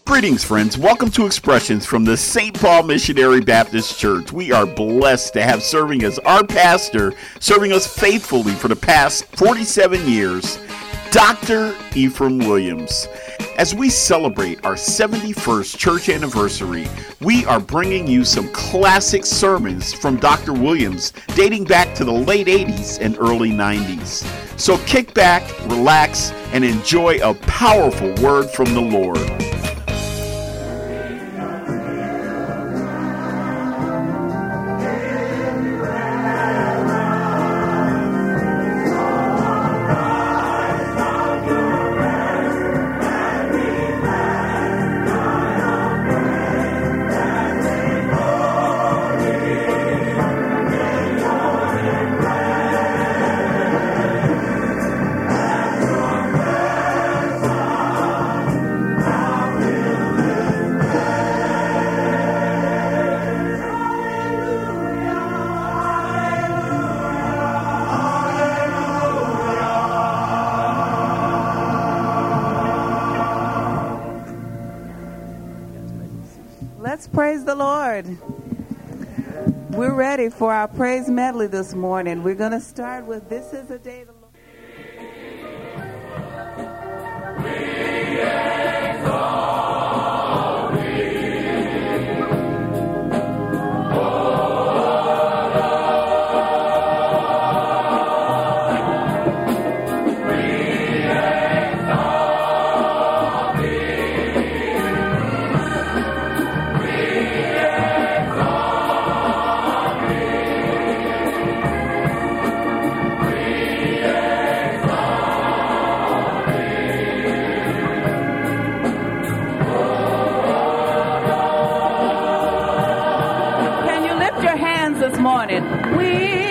Greetings, friends. Welcome to Expressions from the St. Paul Missionary Baptist Church. We are blessed to have serving as our pastor, serving us faithfully for the past 47 years, Dr. Ephraim Williams. As we celebrate our 71st church anniversary, we are bringing you some classic sermons from Dr. Williams dating back to the late 80s and early 90s. So kick back, relax, and enjoy a powerful word from the Lord. Praise the Lord. We're ready for our praise medley this morning. We're going to start with This Is a Day the Lord. We exalt thee, O Lord. We exalt thee. This morning, we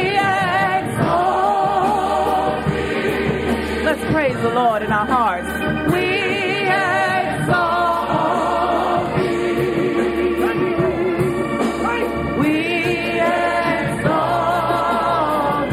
exalt thee. Let's praise the Lord in our hearts. We exalt thee. We exalt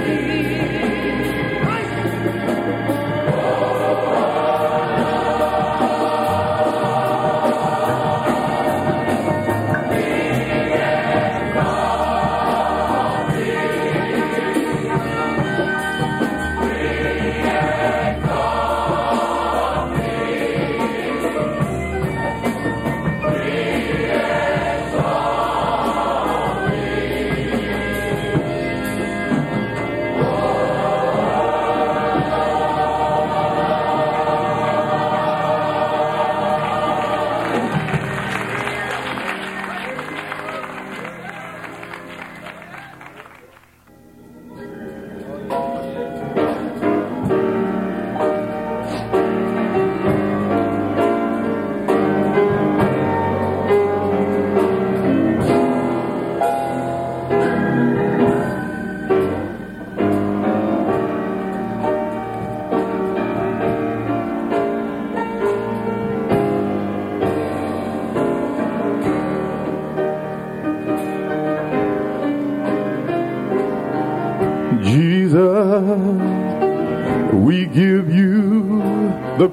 We give you the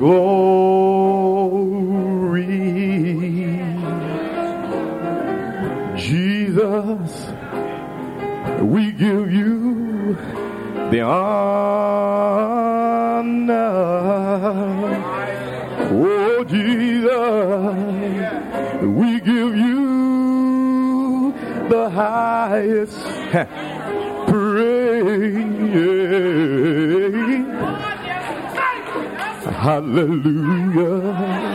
glory. Jesus, we give you the honor. Oh, Jesus, we give you the highest praise. Hallelujah,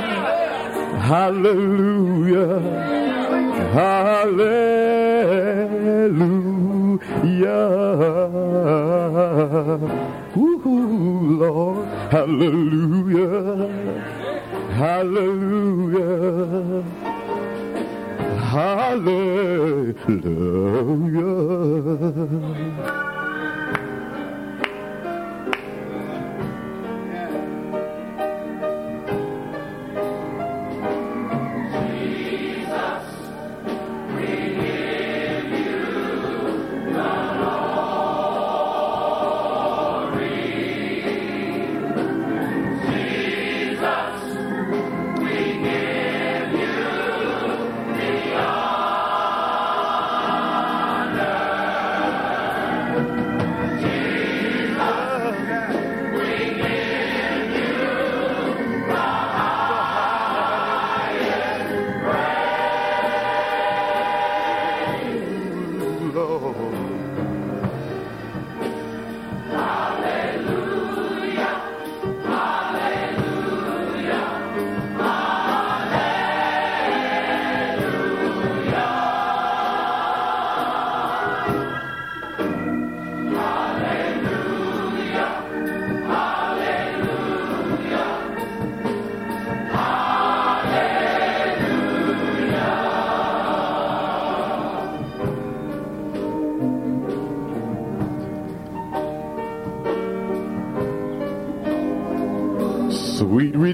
hallelujah, hallelujah. Ooh, Lord, hallelujah, hallelujah, hallelujah. We give you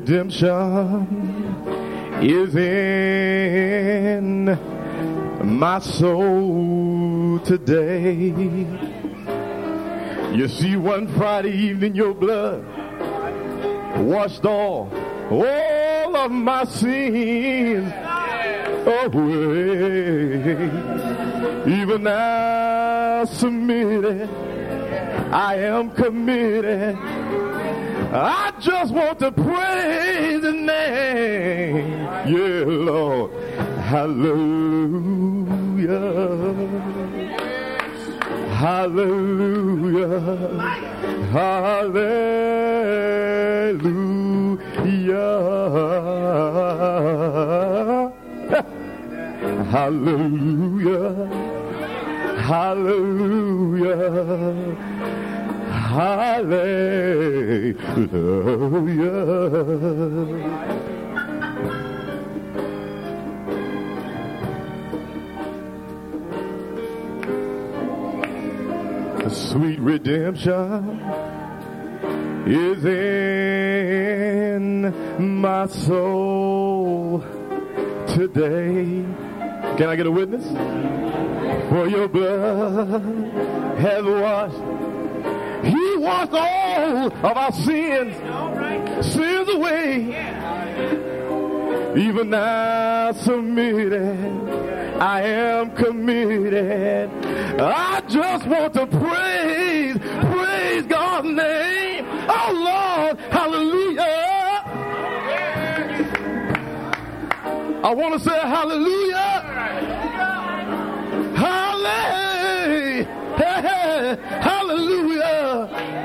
redemption is in my soul today. You see, one Friday evening your blood washed all of my sins away. Even now submitted, I am committed. I just want to praise His name. Yeah, Lord. Hallelujah. Hallelujah. Hallelujah. Hallelujah. Hallelujah. Hallelujah. Sweet redemption is in my soul today. Can I get a witness? For your blood has washed. He washed all of our sins away. Even now submitted, I am committed. I just want to praise God's name. Oh Lord, hallelujah. I want to say hallelujah. Hallelujah.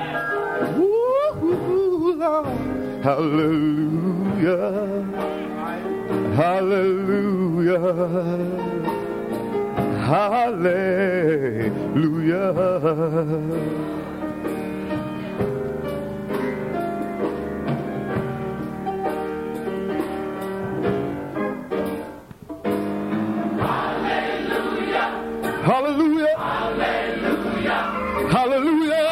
Woo, Lord. Hallelujah. Hallelujah. Hallelujah. Hallelujah. Hallelujah. Hallelujah.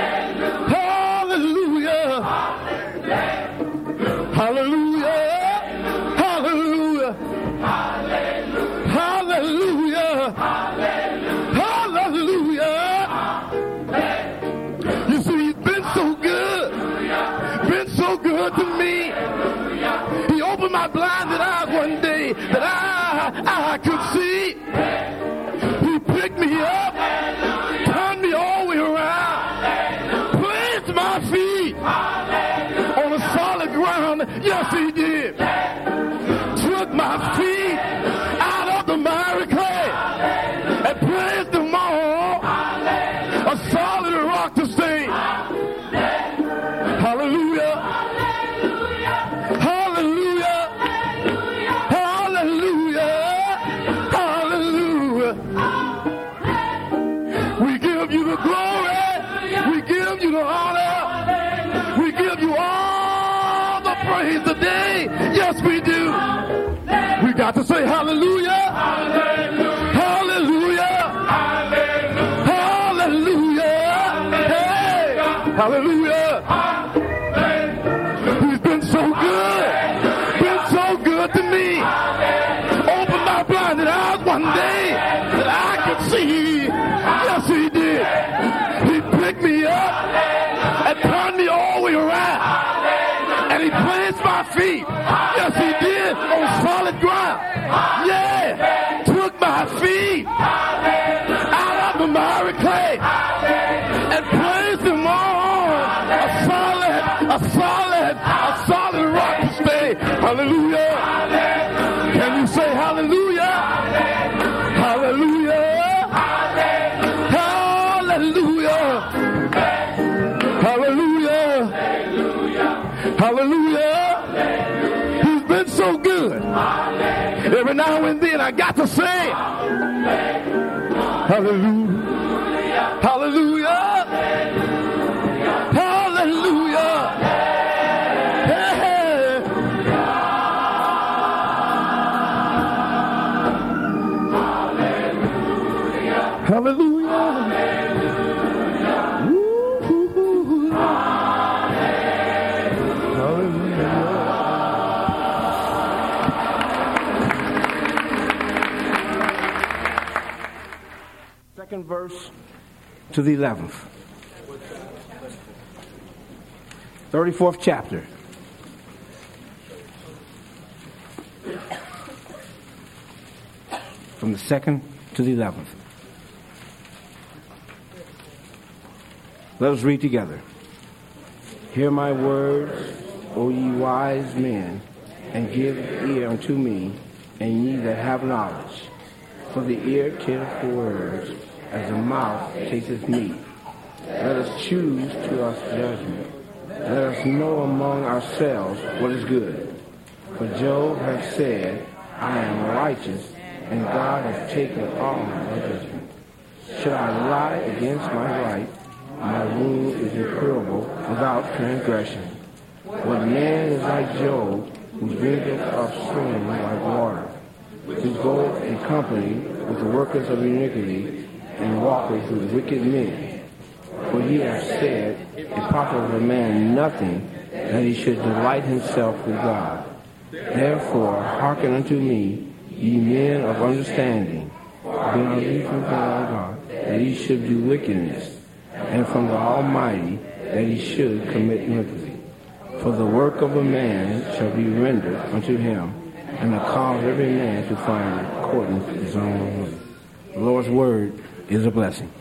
Hallelujah. Hallelujah. Hallelujah. Hallelujah. You see, He's been so good. Been so good to me. He opened my blinded eyes one day that I could see. He picked me up, turned me all the way around, placed my feet on a solid ground. Yes, He did. Took my feet out of the miry clay and placed them on a solid rock to stay. Hallelujah. Hallelujah. Hallelujah. Hallelujah. We give you the glory. We give you the honor. We give you all the praise today. Yes, we do. We got to say hallelujah. Hallelujah. Hallelujah. Hey. Hallelujah. He's been so good. Been so good to me. Opened my blinded eyes one day that I could see. Yes, He did. He picked me up and turned me all the way around. And He placed my feet. Yes, He did. On solid ground. Yeah. Took my feet out of the miry clay and placed them on a solid rock to stay. Hallelujah. Can you say hallelujah? Hallelujah. Hallelujah. Hallelujah. Hallelujah. He's been so good. Every now and then I got to say hallelujah. Hallelujah. Hallelujah. Hey. Hallelujah. Hallelujah. 2nd verse to the 11th. 34th chapter. From the 2nd to the 11th. Let us read together. Hear my words, O ye wise men, and give ear unto me, and ye that have knowledge. For the ear taketh words, as the mouth taketh meat. Let us choose to us judgment. Let us know among ourselves what is good. For Job hath said, I am righteous, and God hath taken all my judgment. Should I lie against my right? My wound is incurable without transgression. What man is like Job, who drinketh of streams like water, who goeth in company with the workers of iniquity, and walketh with wicked men? For ye have said, it profiteth a man nothing, that he should delight himself with God. Therefore hearken unto me, ye men of understanding. Be not ye from God, that ye should do wickedness, and from the Almighty, that he should commit iniquity. For the work of a man shall be rendered unto him, and the cause of every man to find according to his own way. The Lord's word is a blessing.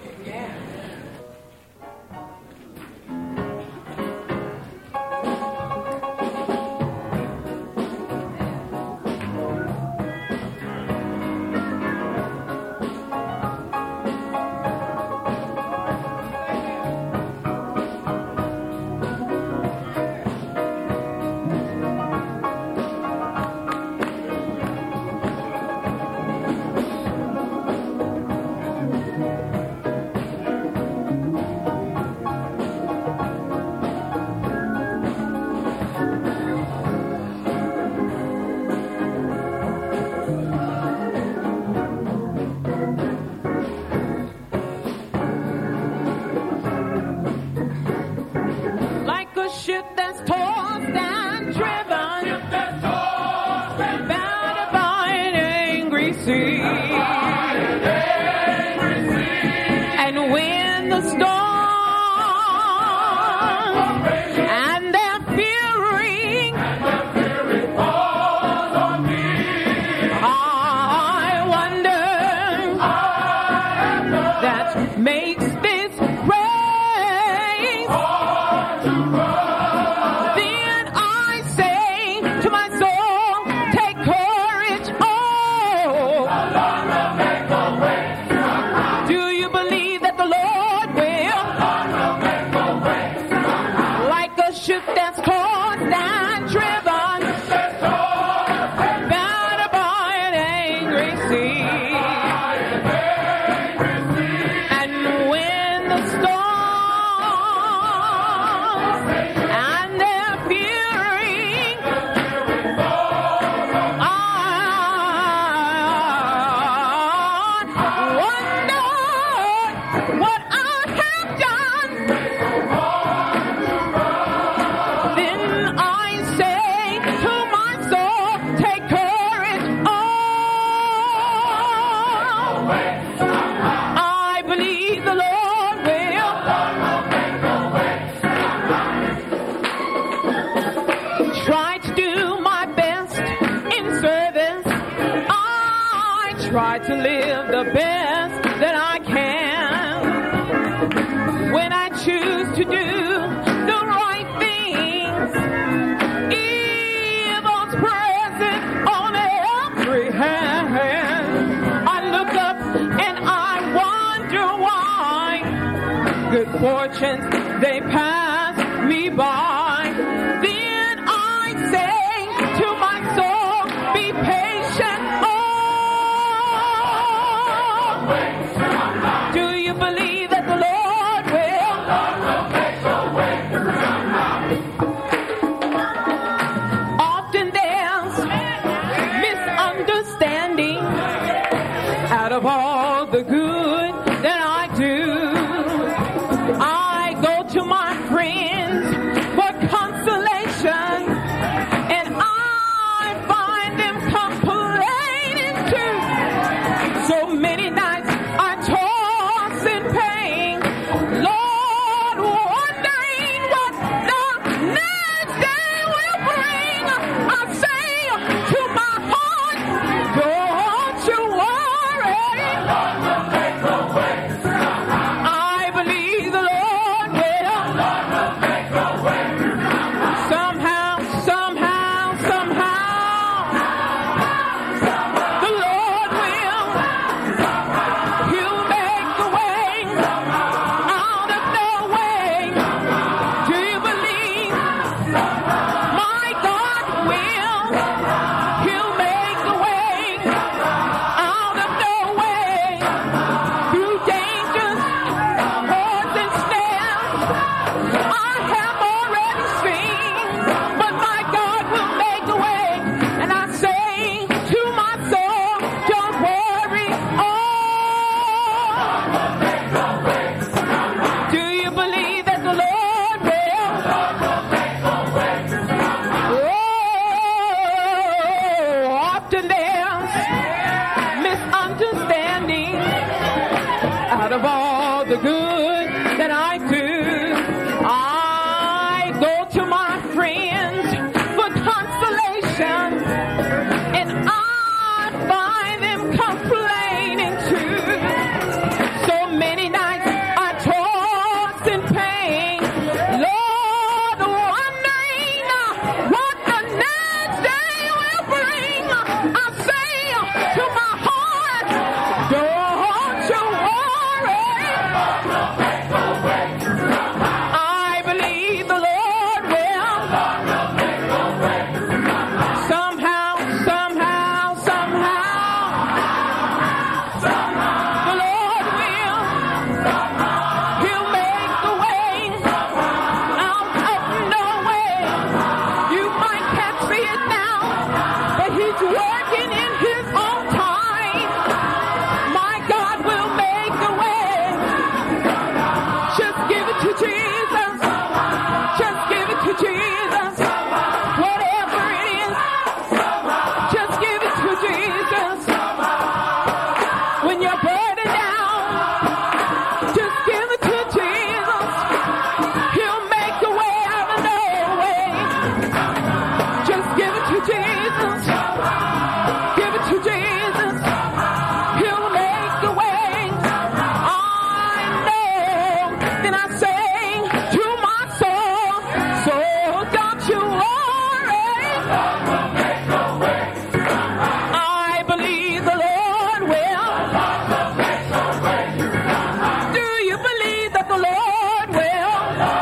Fortunes, they pass me by. Then I say to my soul, be patient. Oh, do you believe that the Lord will? Often there's misunderstanding out of all the good that I do. I go to my friends for consolation. bitterness, misunderstanding. Out of all the good that I do, I go to my friends for consolation, and I find them complaining too. So many nights I toss in pain, Lord, wondering what the next day will bring. I say to my heart, don't you worry. I believe the Lord will. Somehow, the Lord will. He'll make the way out of no way. You might can't see it now, but He's working in His own time. My God will make the way. Just give it to Jesus. Just give it to Jesus. Whatever it is, just give it to Jesus. When you're burdened down, just give it to Jesus. He'll make a way out of no way. Just give it to Jesus. Give it to Jesus. He'll make the way. I know. Then I sing to my soul, so don't you worry. I believe the Lord will. Do you believe that the Lord will?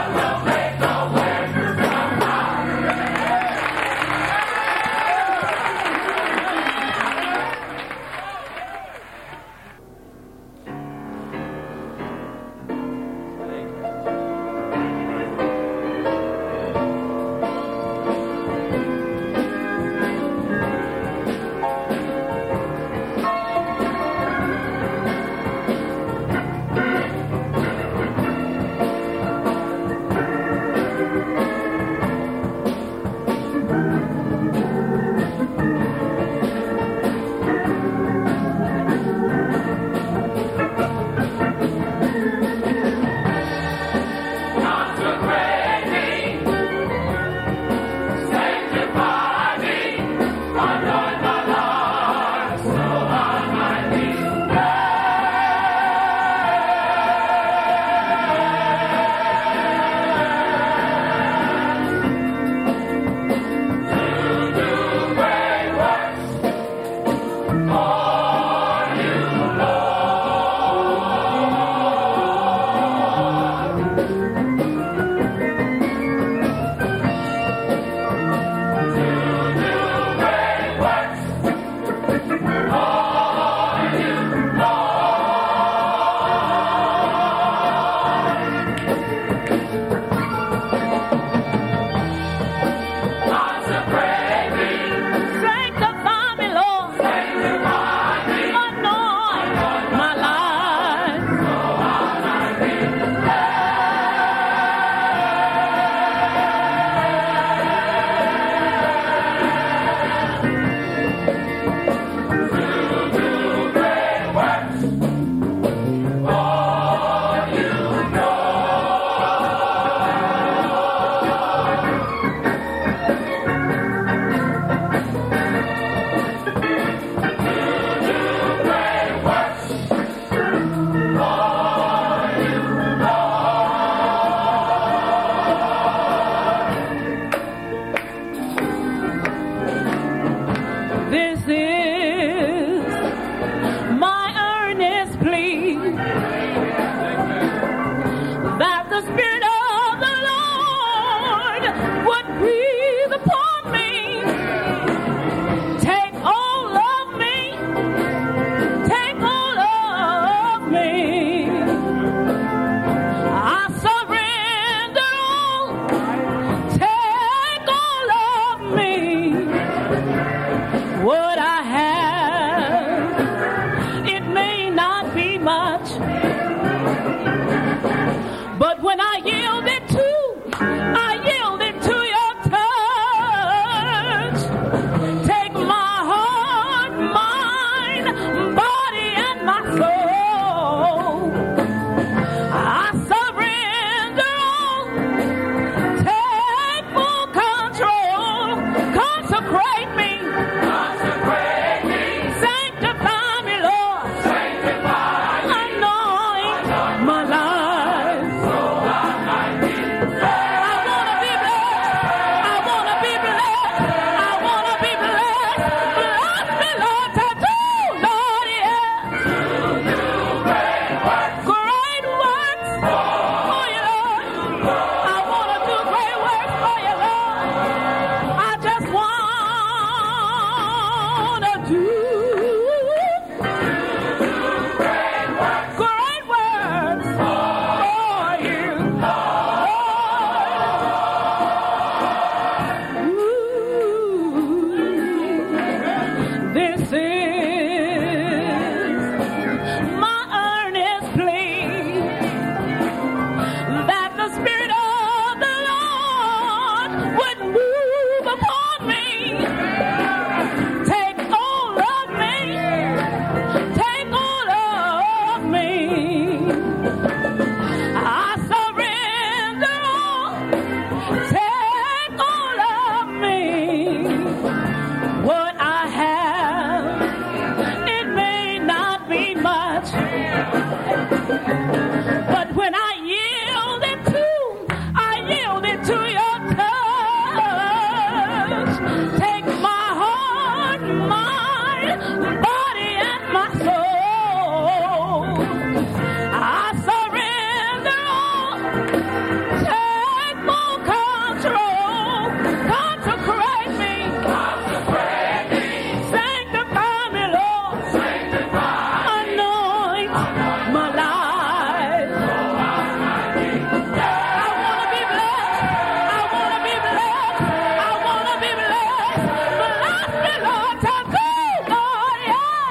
Sanctify me, Lord. Anoint my life. This is my earnest plea that the Spirit of the Lord would breathe upon me. Take all of me. Take all of me. I surrender all. Take all of me. What I This is my earnest plea that the Spirit of the Lord would move upon me. Take hold of me. Take hold of me. I surrender all. Take hold of me. What I have, it may not be much, but when I yield it to your touch. Take my heart, mind, body, and my soul. I surrender all. Take full control. Consecrate me. Sanctify me, Lord. Anoint my life. I want to be blessed. I want to be blessed. I want to be blessed. Bless me, Lord, to go, Lord, yeah.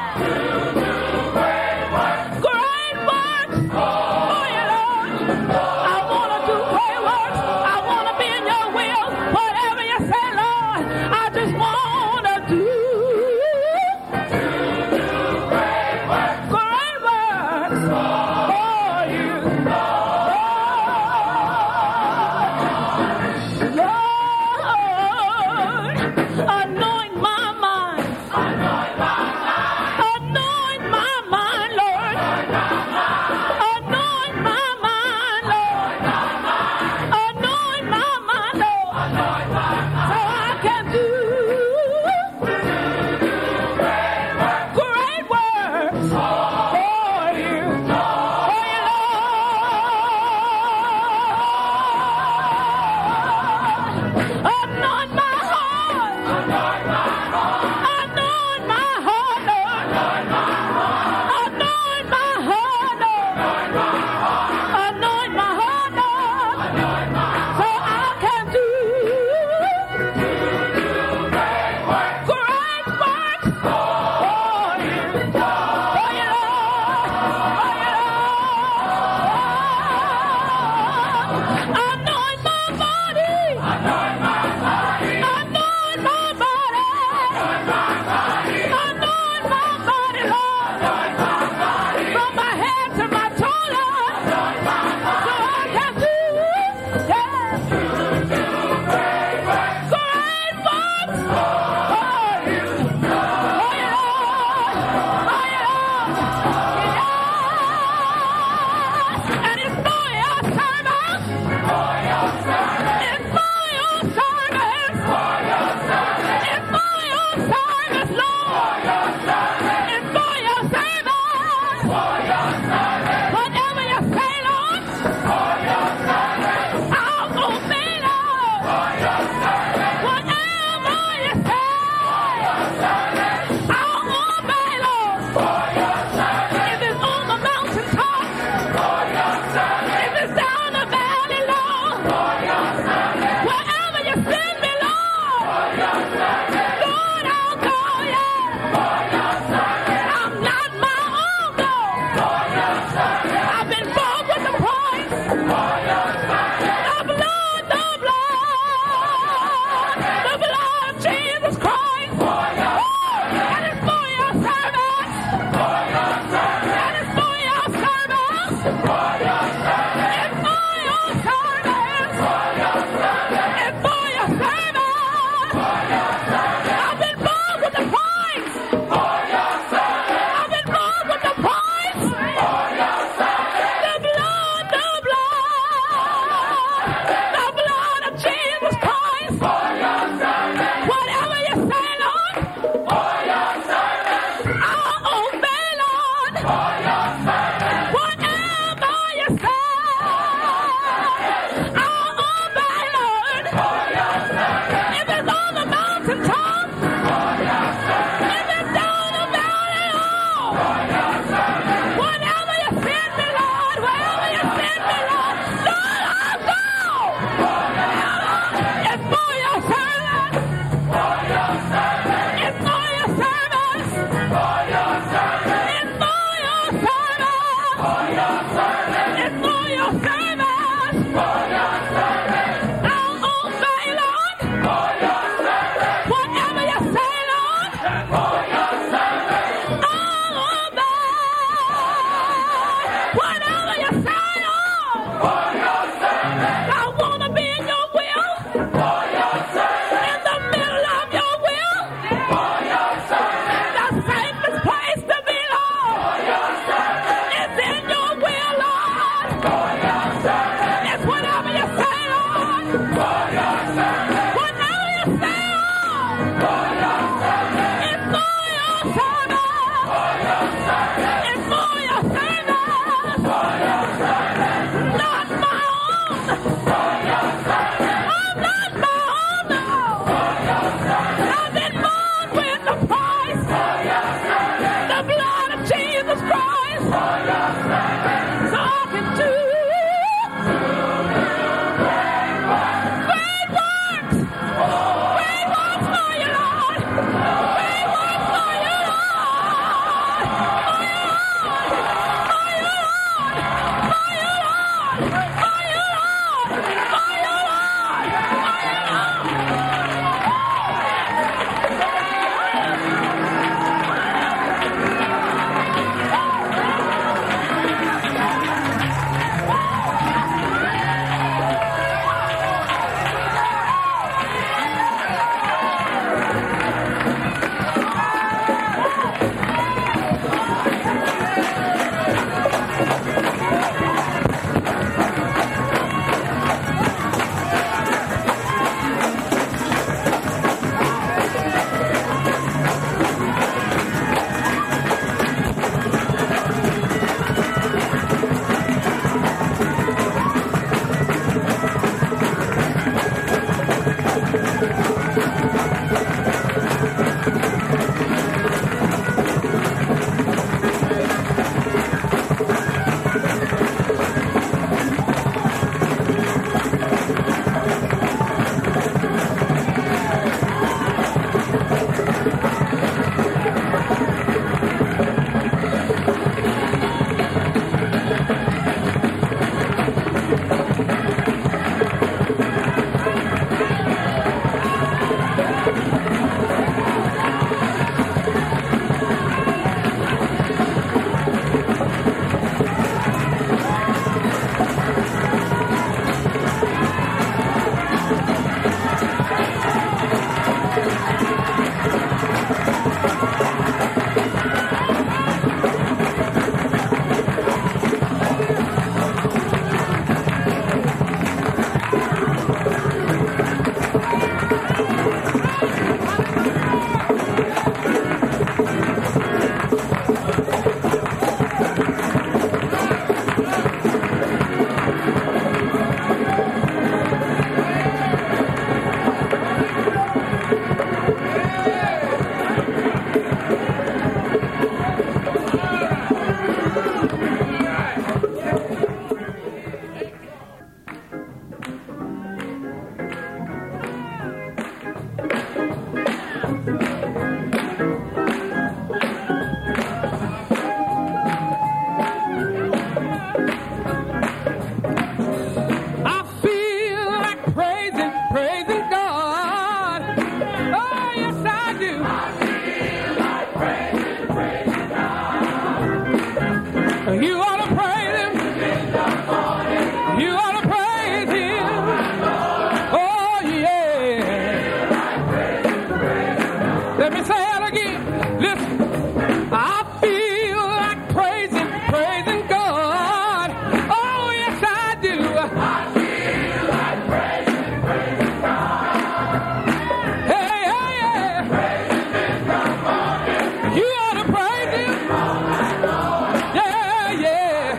Listen, I feel like praising God. Oh, yes, I do. I feel like praising God. Hey, hey, hey. Praising Him from morning. You ought to praise Him. Yeah, yeah.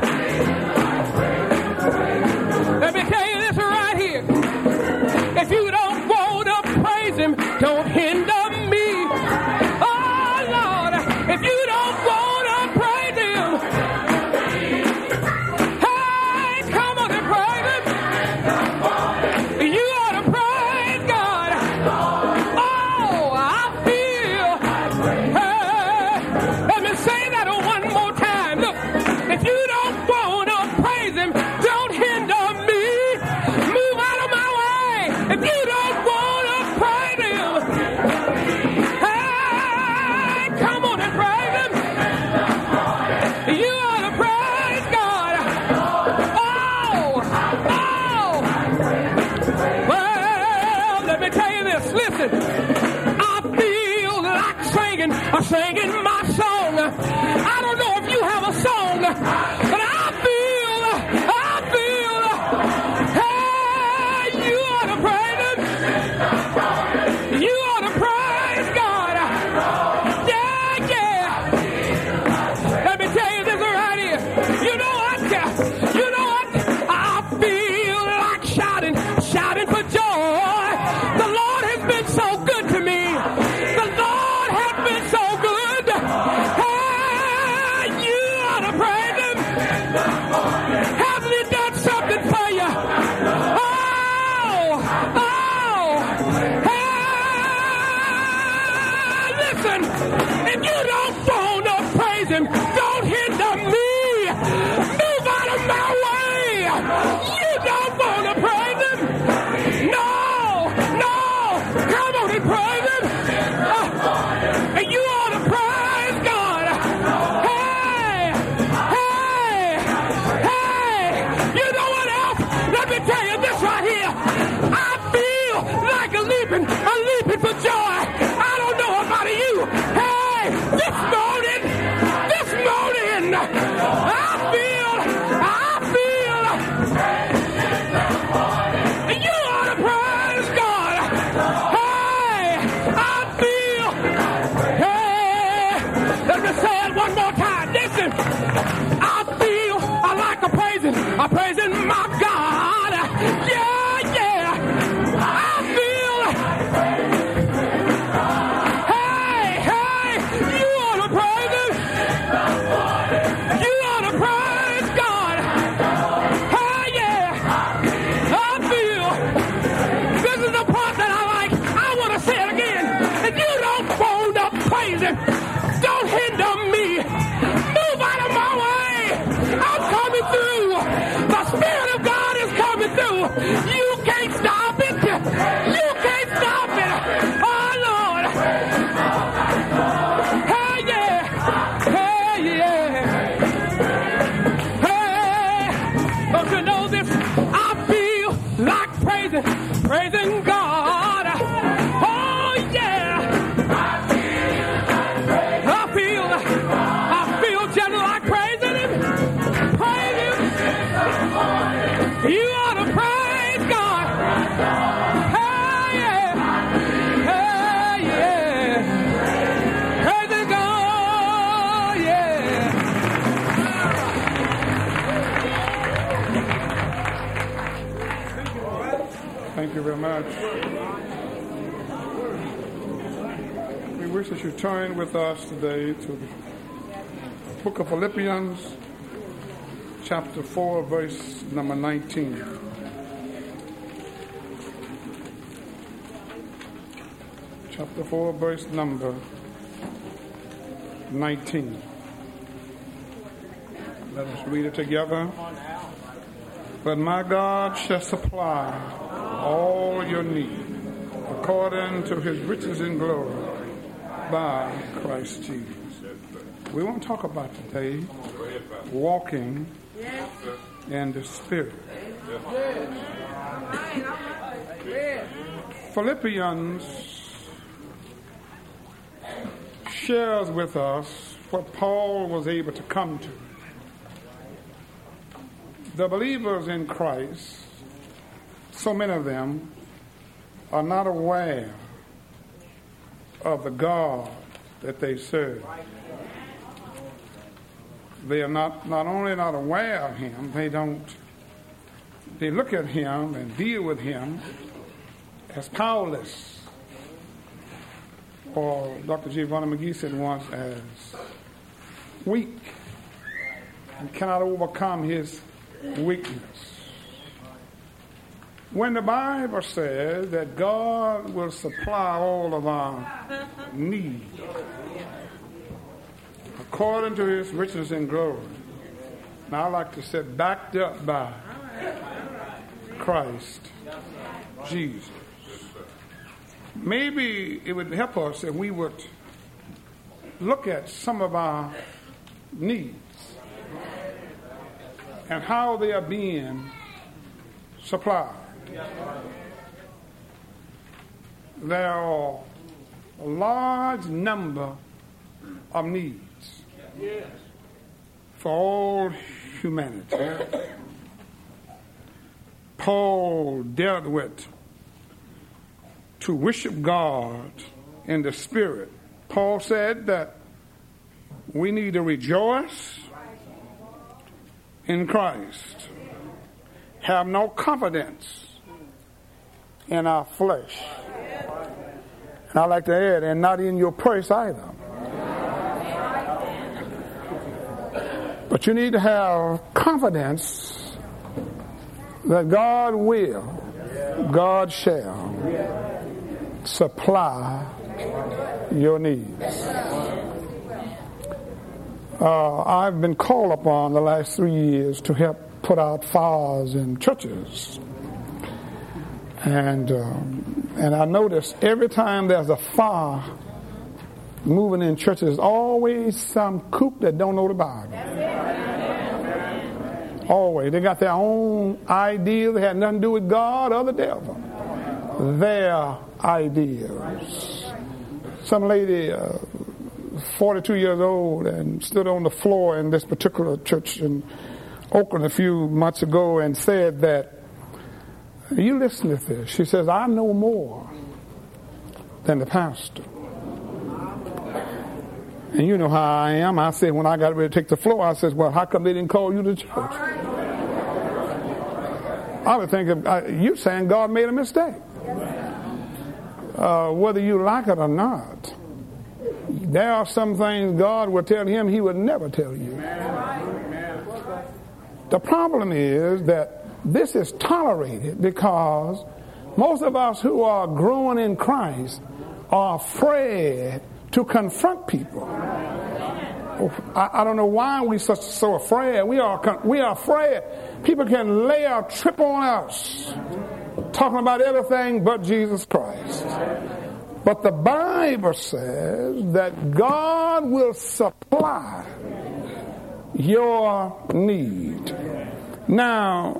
Let me tell you this right here. If you don't want to praise Him, don't hinder me. Oh, Lord, if you don't want to praise Him, hey, come on and praise Him. You ought to praise God. Oh, I feel. Hey, let me say that one more time. Look, if you don't want to praise Him, don't hinder me. Move out of my way. If you don't want to praise Him, hey, come on and praise Him. You ought to praise God. Oh, oh. Well, let me tell you this. Listen, I feel like singing my song. I don't know if you have a song, but I feel, hey, you ought to praise Him. You ought to praise God. Yeah, yeah. Let me tell you this right here. You know what? I feel like shouting for joy. The Lord has been so good to me. The Lord has been so good. Hey, you ought to praise Him. Hasn't He done something for you? Listen, if you don't want to praise Him, don't hinder me. Move out of my way. You don't want to praise Him. No. Come on and praise Him. You ought to praise God. Hey. You know what else? Let me tell you this right here. I feel like a leaping for joy. I don't know about you. Hey, this morning, I feel. You ought to praise God. Hey, I feel. Hey, let me say it one more time. Listen, I feel like I'm praising my God. Yeah. I feel. Hey, you ought to praise Him. You ought to praise God. Hey, yeah. I feel. This is the part that I like. I want to say it again. If you don't want to praise Him, don't hinder me. Move out of my way. I'm coming through. The Spirit of God is coming through. You can't stop it. You can't stop it. Oh, Lord. Hey, yeah. Hey, don't you know this? I feel like praising God. Oh, yeah. I feel just like praising Him. Praise Him. You ought to praise God. Hey, yeah. Praising God, yeah. Thank you very much. We wish that you turn with us today to the book of Philippians, chapter 4, verse number 19. Chapter 4, verse number 19. Let us read it together. But my God shall supply all your need according to His riches in glory by Christ Jesus. We want to talk about today walking in the Spirit. Philippians shares with us what Paul was able to come to. The believers in Christ, so many of them, are not aware of the God that they serve. They are not only not aware of him, they look at him and deal with him as powerless. Or Dr. G. Vonner McGee said once, as weak and cannot overcome his weakness. When the Bible says that God will supply all of our needs according to his riches and glory, now I like to say backed up by Christ Jesus. Maybe it would help us if we would look at some of our needs and how they are being supplied. There are a large number of needs for all humanity. Paul dealt with to worship God in the Spirit. Paul said that we need to rejoice in Christ, have no confidence in our flesh. And I like to add, and not in your purse either. But you need to have confidence that God will, God shall supply your needs. I've been called upon the last 3 years to help put out fires in churches. And I notice every time there's a fire moving in churches, there's always some kook that don't know the Bible. Always. They got their own ideas. They had nothing to do with God or the devil. Their ideas. Some lady, 42 years old, and stood on the floor in this particular church in Oakland a few months ago and said that, you listen to this. She says, I know more than the pastor. And you know how I am. I said, when I got ready to take the floor, I said, well, how come they didn't call you to church? I was thinking, you're saying God made a mistake. Whether you like it or not, there are some things God will tell him he would never tell you. The problem is that this is tolerated because most of us who are growing in Christ are afraid to confront people. I don't know why we're so afraid. We are afraid. People can lay a trip on us talking about everything but Jesus Christ. But the Bible says that God will supply your need. Now,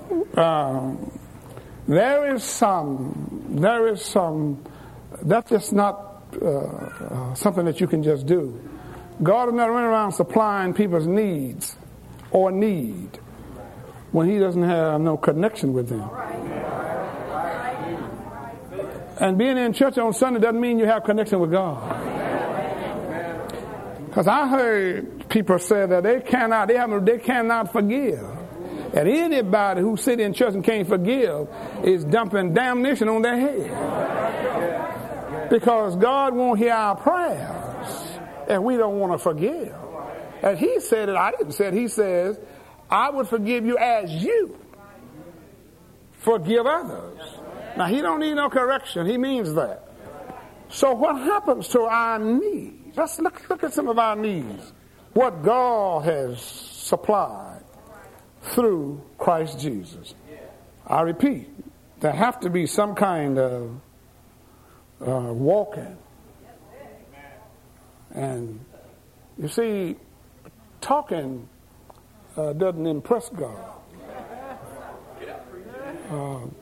there is some, that's just not something that you can just do. God is not running around supplying people's needs or need when he doesn't have no connection with them. And being in church on Sunday doesn't mean you have connection with God. Because I heard people say that they cannot forgive. And anybody who sit in church and can't forgive is dumping damnation on their head. Because God won't hear our prayers if we don't want to forgive. And he said it, I didn't say it, he says, I would forgive you as you forgive others. Now, he don't need no correction. He means that. So what happens to our needs? Let's look at some of our needs. What God has supplied through Christ Jesus. I repeat, there have to be some kind of walking. And you see, talking doesn't impress God.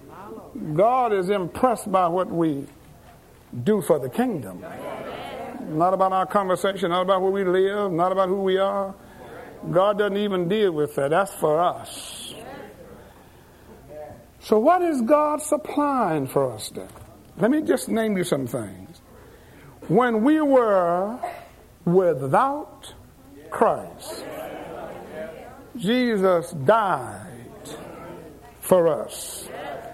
God is impressed by what we do for the kingdom. not about our conversation, not about where we live, not about who we are. God doesn't even deal with that. That's for us. So what is God supplying for us then? Let me just name you some things. When we were without Christ, Jesus died for us.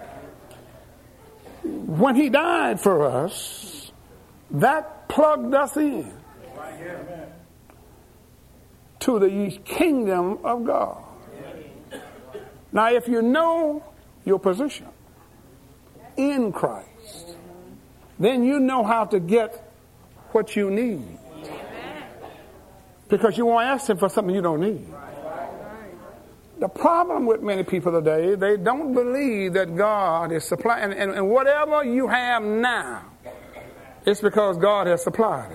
When he died for us, that plugged us in to the kingdom of God. Now, if you know your position in Christ, then you know how to get what you need. Because you won't ask him for something you don't need. The problem with many people today, they don't believe that God is supplying. And whatever you have now, it's because God has supplied it.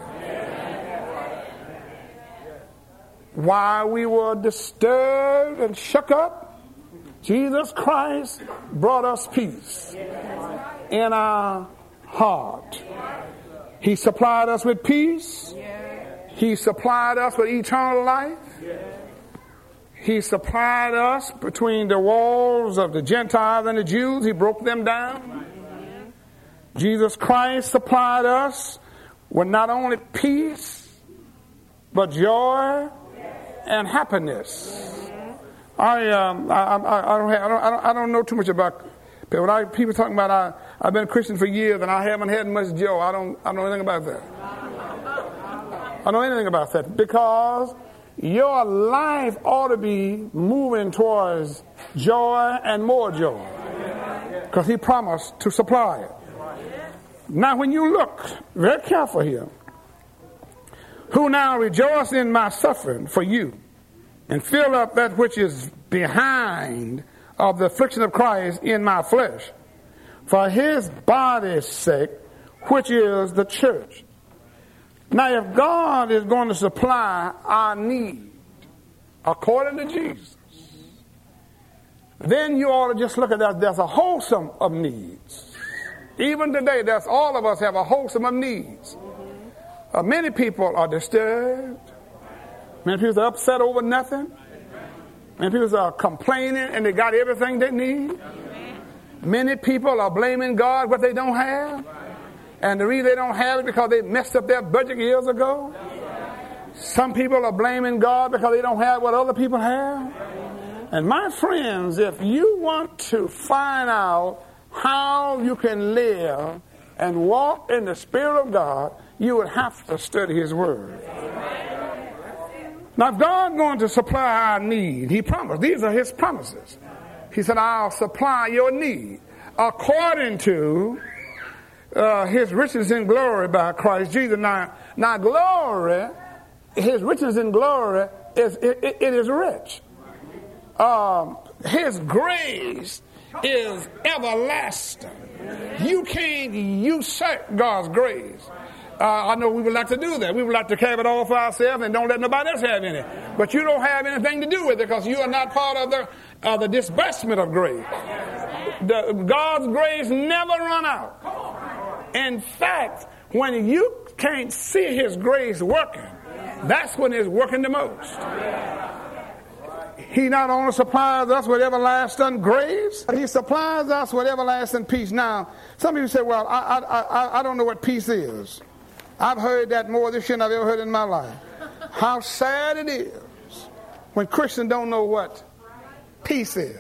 While we were disturbed and shook up, Jesus Christ brought us peace in our heart. He supplied us with peace. He supplied us with eternal life. He supplied us between the walls of the Gentiles and the Jews. He broke them down. Jesus Christ supplied us with not only peace, but joy and happiness. I don't know too much about people talking about I've been a Christian for years and I haven't had much joy. I don't know anything about that. I don't know anything about that because your life ought to be moving towards joy and more joy because he promised to supply it. Now when you look very careful here, who now rejoice in my suffering for you and fill up that which is behind of the affliction of Christ in my flesh for his body's sake, which is the church. Now, if God is going to supply our need according to Jesus, then you ought to just look at that. There's a wholesome of needs. Even today, all of us have a wholesome of needs. Many people are disturbed. Many people are upset over nothing. Many people are complaining and they got everything they need. Many people are blaming God what they don't have. And the reason they don't have it because they messed up their budget years ago. Some people are blaming God because they don't have what other people have. And my friends, if you want to find out how you can live and walk in the Spirit of God, you would have to study his word. Now, if God's going to supply our need, he promised. These are his promises. He said, I'll supply your need according to his riches in glory by Christ Jesus. Now glory, his riches in glory, it is rich. His grace is everlasting. You can't usurp God's grace. I know we would like to do that. We would like to have it all for ourselves and don't let nobody else have any. But you don't have anything to do with it because you are not part of the disbursement of grace. God's grace never run out. In fact, when you can't see his grace working, that's when it's working the most. He not only supplies us with everlasting grace, but he supplies us with everlasting peace. Now, some people say, well, I don't know what peace is. I've heard that more this year than I've ever heard in my life. How sad it is when Christians don't know what peace is.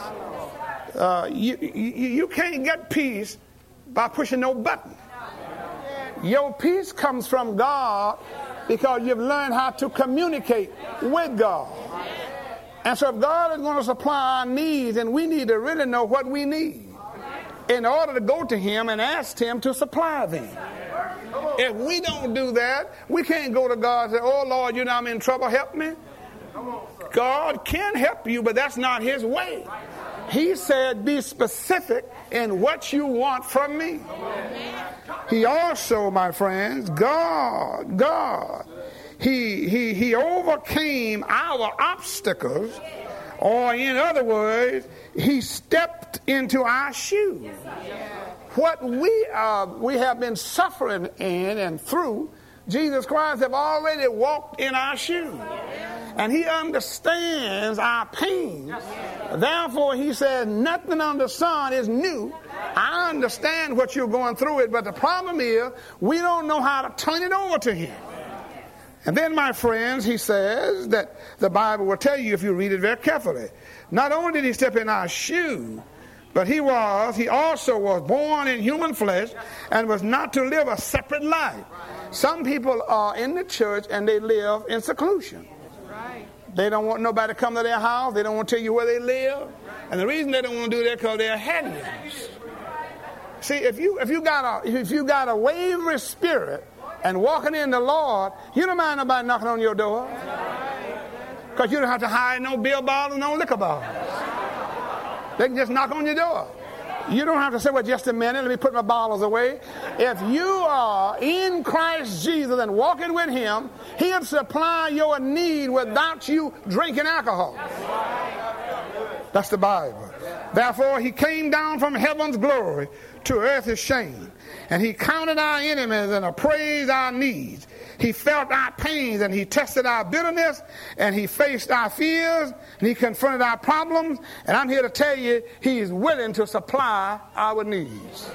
You can't get peace by pushing no button. Your peace comes from God because you've learned how to communicate with God. And so if God is going to supply our needs, then we need to really know what we need in order to go to him and ask him to supply them. If we don't do that, we can't go to God and say, oh Lord, you know I'm in trouble, help me. God can help you, but that's not his way. He said, be specific in what you want from me. He also, my friends, God, he overcame our obstacles, or in other words, he stepped into our shoes. What we have been suffering in and through, Jesus Christ have already walked in our shoes. And he understands our pain. Therefore, he says, nothing under the sun is new. I understand what you're going through it, but the problem is we don't know how to turn it over to him. And then, my friends, he says that the Bible will tell you if you read it very carefully. Not only did he step in our shoe, but he also was born in human flesh and was not to live a separate life. Some people are in the church and they live in seclusion. They don't want nobody to come to their house. They don't want to tell you where they live. And the reason they don't want to do that is because they're heathens. See, if you got a wavering spirit and walking in the Lord, you don't mind nobody knocking on your door. Because you don't have to hide no bill bottles, no liquor bottles. They can just knock on your door. You don't have to say, well, just a minute, let me put my bottles away. If you are in Christ Jesus and walking with him, he'll supply your need without you drinking alcohol. That's the Bible. Therefore, he came down from heaven's glory to earth's shame. And he counted our enemies and appraised our needs. He felt our pains and he tested our bitterness and he faced our fears and he confronted our problems. And I'm here to tell you, he is willing to supply our needs.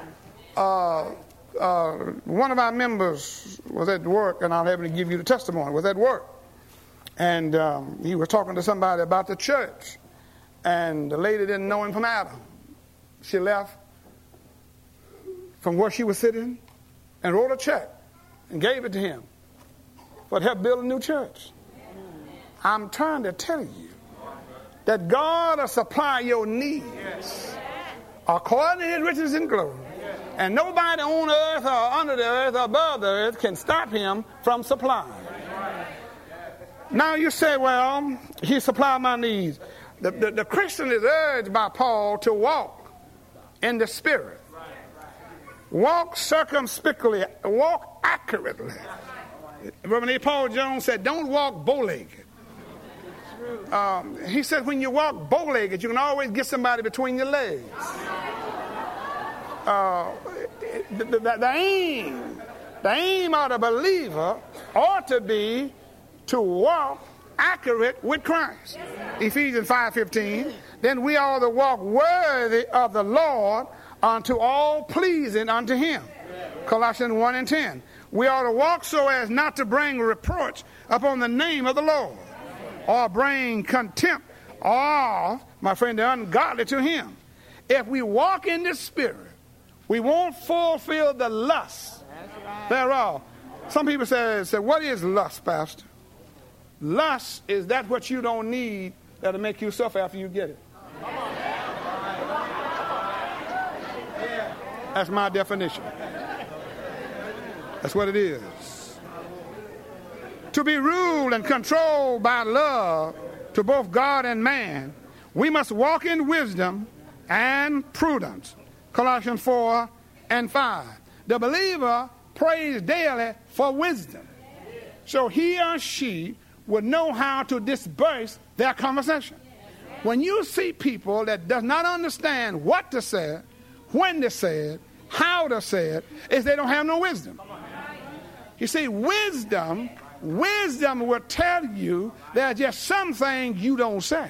One of our members was at work, and I'll have to give you the testimony, was at work. And he was talking to somebody about the church. And the lady didn't know him from Adam. She left from where she was sitting and wrote a check and gave it to him for to help build a new church. I'm trying to tell you that God will supply your needs according to his riches and glory. And nobody on earth or under the earth or above the earth can stop him from supplying. Now you say, well, he supplied my needs. The Christian is urged by Paul to walk in the Spirit. Walk circumspectly, walk accurately. Reverend Paul Jones said, don't walk bow-legged. He said, when you walk bow-legged, you can always get somebody between your legs. The aim of the believer ought to be to walk accurate with Christ. Ephesians 5:15. Then we ought to walk worthy of the Lord unto all pleasing unto him. Colossians 1:10. We ought to walk so as not to bring reproach upon the name of the Lord, or bring contempt or, my friend, the ungodly to him. If we walk in the Spirit, we won't fulfill the lust thereof. Some people say, what is lust, Pastor? Lust is that what you don't need that'll make you suffer after you get it. That's my definition. That's what it is. To be ruled and controlled by love to both God and man, we must walk in wisdom and prudence. Colossians 4:5. The believer prays daily for wisdom, so he or she would know how to disperse their conversation. When you see people that does not understand what to say, when to say it, how to say it, is they don't have no wisdom. You see, wisdom will tell you there are just some things you don't say.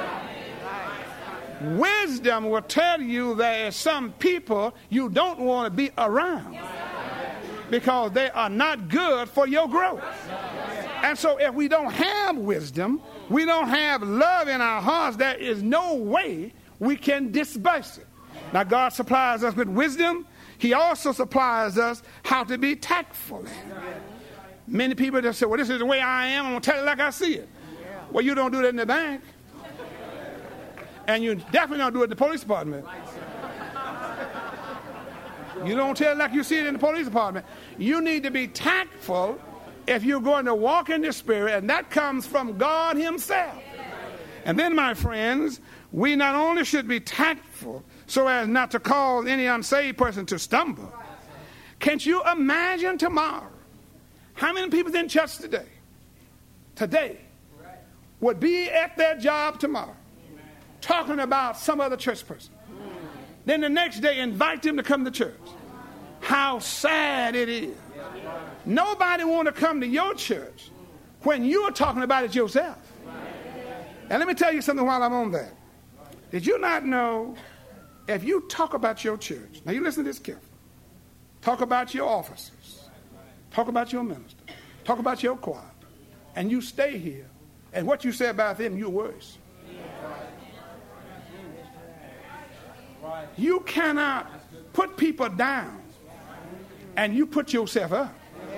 Wisdom will tell you there are some people you don't want to be around because they are not good for your growth. And so if we don't have wisdom, we don't have love in our hearts, there is no way we can disperse it. Now, God supplies us with wisdom. He also supplies us how to be tactful. Many people just say, well, this is the way I am. I'm going to tell it like I see it. Well, you don't do that in the bank. And you definitely don't do it in the police department. You don't tell it like you see it in the police department. You need to be tactful if you're going to walk in the Spirit, and that comes from God himself. And then, my friends, we not only should be tactful so as not to cause any unsaved person to stumble. Can't you imagine tomorrow how many people in church today would be at their job tomorrow talking about some other church person? Then the next day invite them to come to church. how sad it is. Nobody want to come to your church when you're talking about it yourself. And let me tell you something while I'm on that. Did you not know if you talk about your church, now you listen to this carefully, talk about your officers, talk about your minister, talk about your choir, and you stay here, and what you say about them, you're worse. You cannot put people down and you put yourself up.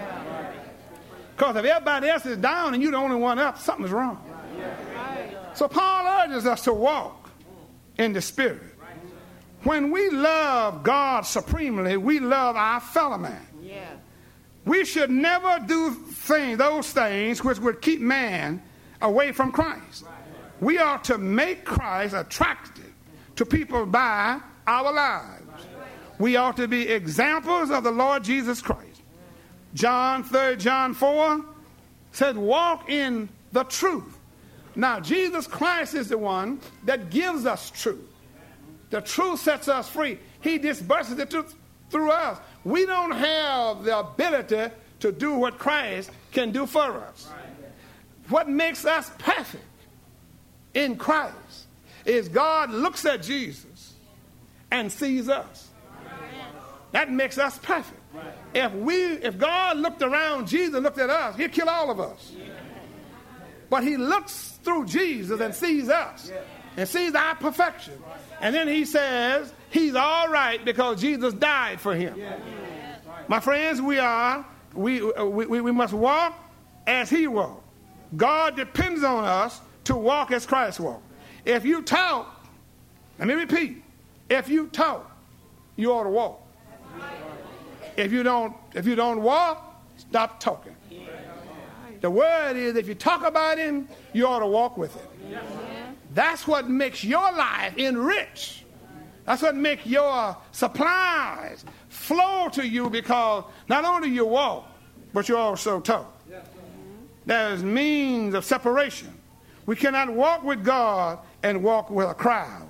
Because if everybody else is down and you're the only one up, something's wrong. So Paul urges us to walk in the Spirit. When we love God supremely, we love our fellow man. We should never do those things which would keep man away from Christ. We are to make Christ attractive to people by our lives. We ought to be examples of the Lord Jesus Christ. John 4 said, walk in the truth. Now, Jesus Christ is the one that gives us truth. The truth sets us free. He disperses it through us. We don't have the ability to do what Christ can do for us. What makes us perfect in Christ is God looks at Jesus and sees us. That makes us perfect. If God looked around Jesus and looked at us, he'd kill all of us. But he looks through Jesus and sees us and sees our perfection. And then he says he's all right because Jesus died for him. My friends, we must walk as he walked. God depends on us to walk as Christ walked. If you talk, let me repeat, if you talk, you ought to walk. If you don't walk, stop talking. The word is, if you talk about him, you ought to walk with him. That's what makes your life enrich. That's what makes your supplies flow to you, because not only you walk, but you also talk. There's means of separation. We cannot walk with God and walk with a crowd.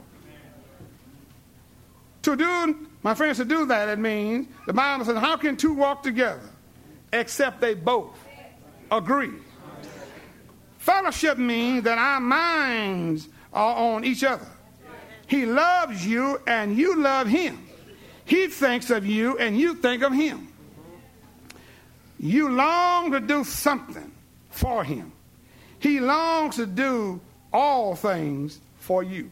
My friends, to do that, it means, the Bible says, how can two walk together except they both agree? Fellowship means that our minds are on each other. He loves you and you love him. He thinks of you and you think of him. You long to do something for him. He longs to do all things for you.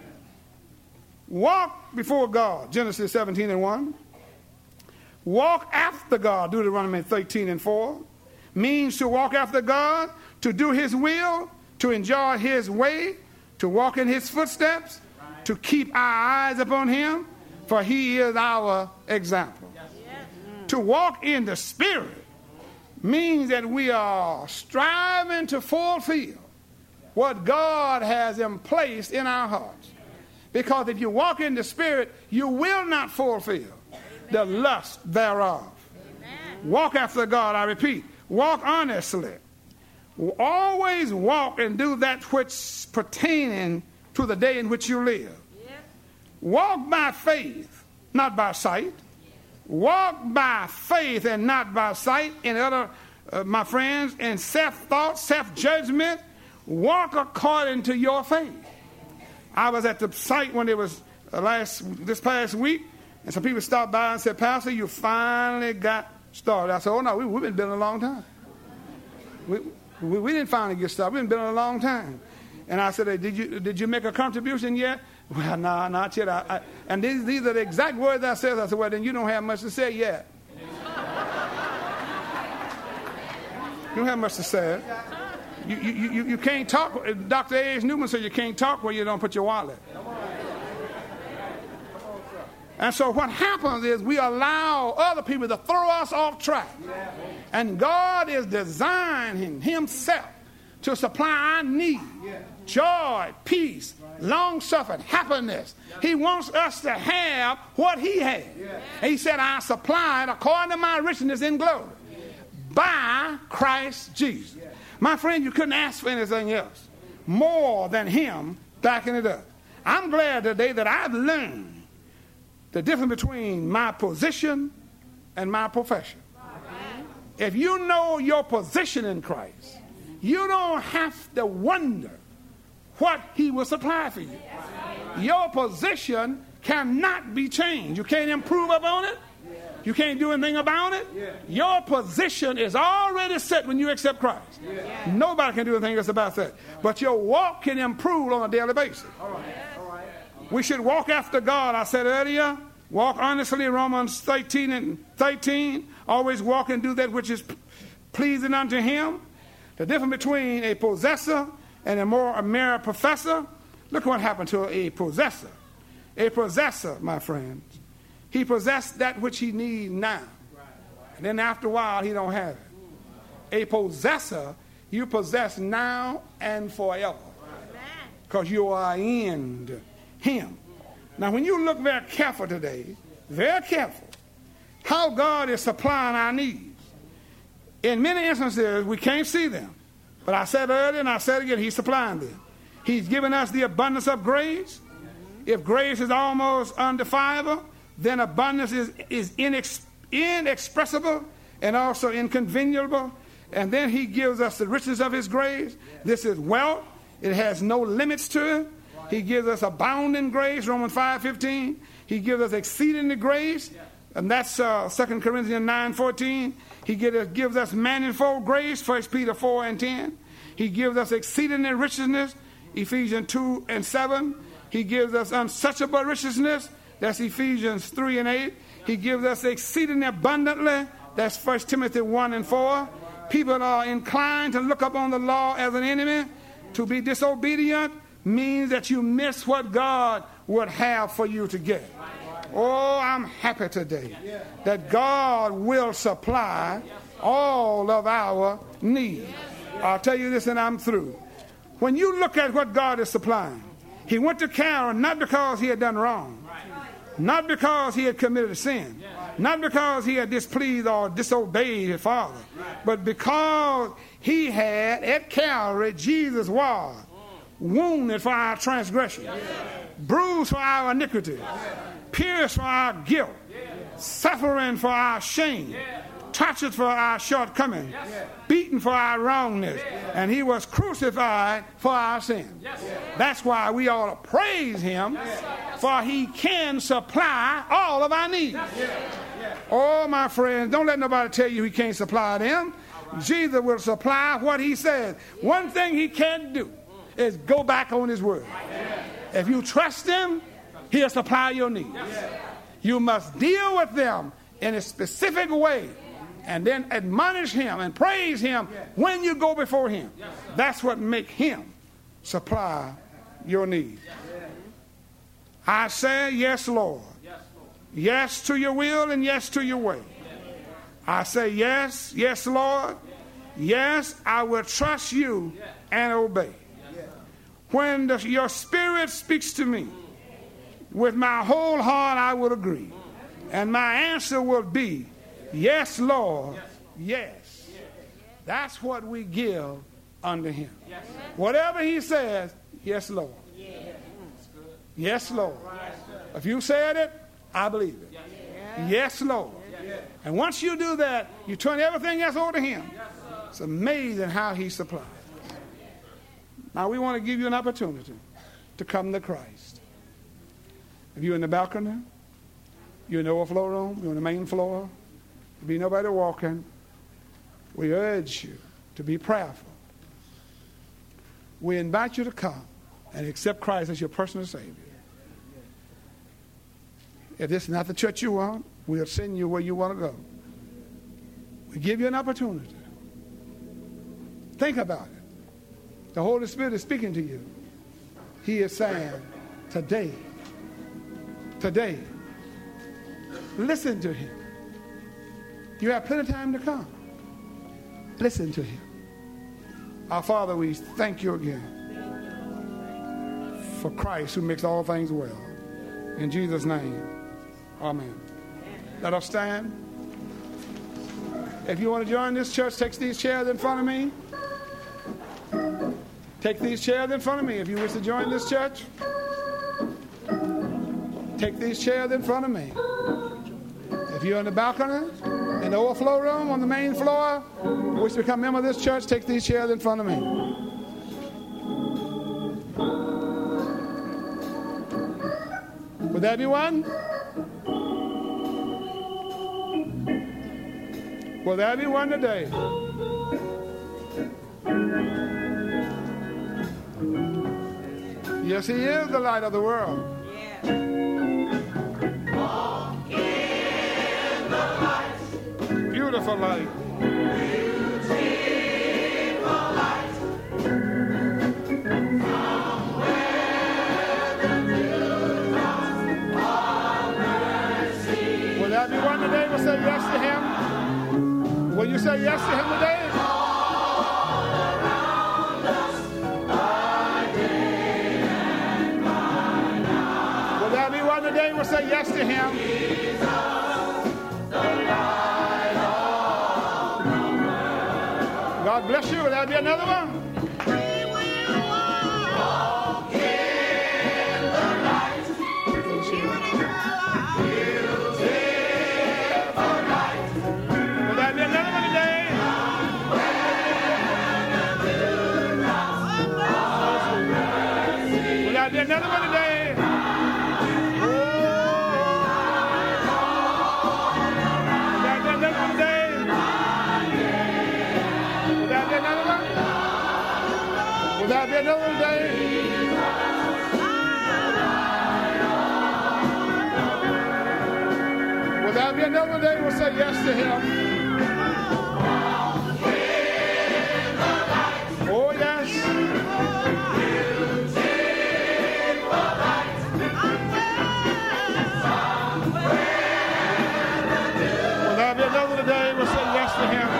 Walk before God, Genesis 17:1. Walk after God, Deuteronomy 13:4. Means to walk after God, to do his will, to enjoy his way, to walk in his footsteps, to keep our eyes upon him, for he is our example. To walk in the Spirit means that we are striving to fulfill what God has placed in our hearts. Because if you walk in the Spirit, you will not fulfill the lust thereof. Walk after God, I repeat. Walk honestly. Always walk and do that which pertaining to the day in which you live. Walk by faith, not by sight. Walk by faith and not by sight. In other, my friends, in self-thought, self-judgment, walk according to your faith. I was at the site when it was this past week, and some people stopped by and said, Pastor, you finally got started. I said, oh no, we've been building a long time. We didn't finally get started. We've been building a long time. And I said, hey, did you make a contribution yet? Well, no, not yet. And these are the exact words I said. I said, well, then you don't have much to say yet. You don't have much to say. You can't talk. Dr. A.H. Newman said you can't talk where you don't put your wallet. And so what happens is we allow other people to throw us off track. And God is designing himself to supply our need. Joy, peace, long-suffering, happiness. He wants us to have what he has. He said, I supply it according to my richness in glory by Christ Jesus. My friend, you couldn't ask for anything else more than him backing it up. I'm glad today that I've learned the difference between my position and my profession. If you know your position in Christ, you don't have to wonder what he will supply for you. Your position cannot be changed. You can't improve upon it. You can't do anything about it. Your position is already set when you accept Christ. Nobody can do anything else about that. But your walk can improve on a daily basis. We should walk after God, I said earlier. Walk honestly, Romans 13 and 13. Always walk and do that which is pleasing unto him. The difference between a possessor and a mere professor. Look what happened to a possessor. A possessor, my friends, he possessed that which he needs now. And then after a while, he don't have it. A possessor, you possess now and forever. Because you are in him. Now, when you look very careful today, very careful, how God is supplying our needs. In many instances, we can't see them. But I said earlier and I said again, he's supplying them. He's given us the abundance of grace. If grace is almost undefinable, then abundance is inexpressible and also inconceivable. And then he gives us the riches of his grace. This is wealth. It has no limits to it. He gives us abounding grace, Romans 5:15. He gives us exceeding grace, and that's 2 Corinthians 9:14. He gives us manifold grace, 1 Peter 4:10. He gives us exceeding richness, Ephesians 2:7. He gives us unsearchable richness, that's Ephesians 3:8. He gives us exceeding abundantly, that's 1 Timothy 1:4. People are inclined to look upon the law as an enemy. To be disobedient means that you miss what God would have for you to get. Oh, I'm happy today that God will supply all of our needs. I'll tell you this and I'm through. When you look at what God is supplying, he went to Calvary not because he had done wrong, not because he had committed a sin, not because he had displeased or disobeyed his Father, but because he had at Calvary, Jesus was wounded for our transgression, bruised for our iniquity, pierced for our guilt, suffering for our shame, tortured for our shortcomings, beaten for our wrongness, and he was crucified for our sins. That's why we ought to praise him, for he can supply all of our needs. Oh, my friends, don't let nobody tell you he can't supply them. Jesus will supply what he says. One thing he can't do is go back on his word. If you trust him, he'll supply your needs. You must deal with them in a specific way and then admonish him and praise him when you go before him. That's what makes him supply your needs. I say yes, Lord. Yes to your will and yes to your way. I say yes, yes, Lord. Yes, I will trust you and obey. When your spirit speaks to me, with my whole heart I will agree. And my answer will be, yes, Lord, yes. That's what we give unto him. Whatever he says, yes, Lord. Yes, Lord. If you said it, I believe it. Yes, Lord. And once you do that, you turn everything else over to him. It's amazing how he supplies. Now we want to give you an opportunity to come to Christ. If you're in the balcony, you're in the overflow room, you're on the main floor, there'll be nobody walking, we urge you to be prayerful. We invite you to come and accept Christ as your personal Savior. If this is not the church you want, we'll send you where you want to go. We give you an opportunity. Think about it. The Holy Spirit is speaking to you. He is saying, today, listen to him. You have plenty of time to come. Listen to him. Our Father, we thank you again for Christ who makes all things well. In Jesus' name, amen. Let us stand. If you want to join this church, take these chairs in front of me. Take these chairs in front of me if you wish to join this church. Take these chairs in front of me. If you're in the balcony, in the overflow room, on the main floor, wish to become a member of this church, take these chairs in front of me. Would that be one? Will there be one today? Yes, he is the light of the world. Walk in the light. Beautiful light. Beautiful light. Somewhere the dewdrops of mercy. Will there be one today who will say yes to him? Will you say yes to him today? Will there be one today who will say yes to him? God bless you. Will there be another one? Another one today. Oh. Will that be another one today? Will that be another one? Will that be another one today? Will that be another one today? We'll say yes to him. Oh, yes. Today we'll say yes to him.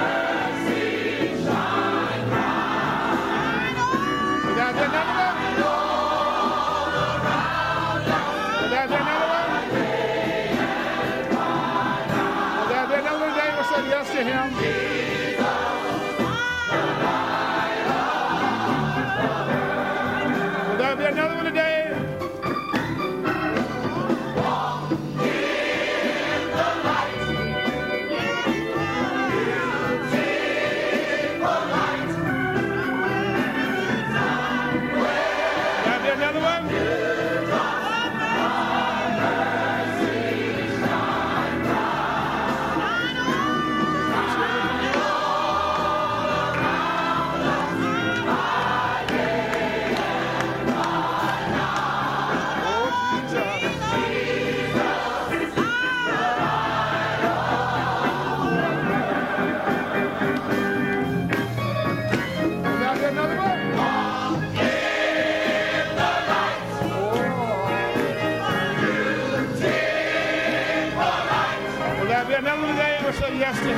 Will that be another one? Will that be another one? Will that be another one today we'll say yes to him? Will that be another one today? Say yes to him.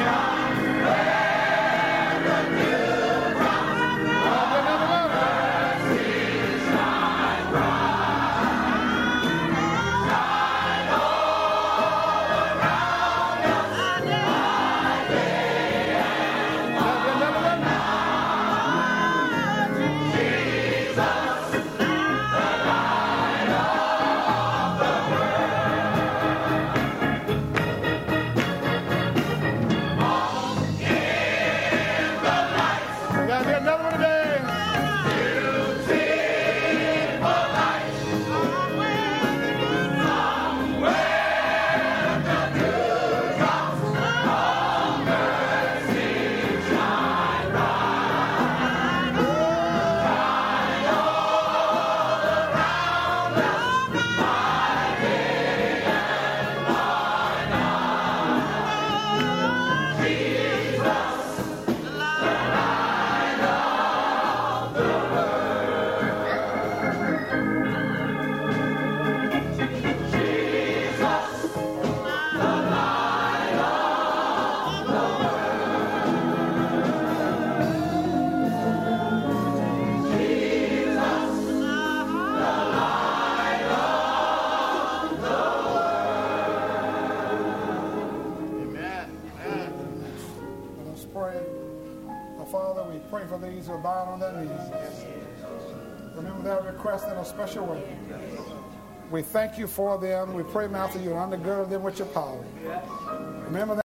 In a special way. We thank you for them. We pray now that you undergird them with your power. Remember that?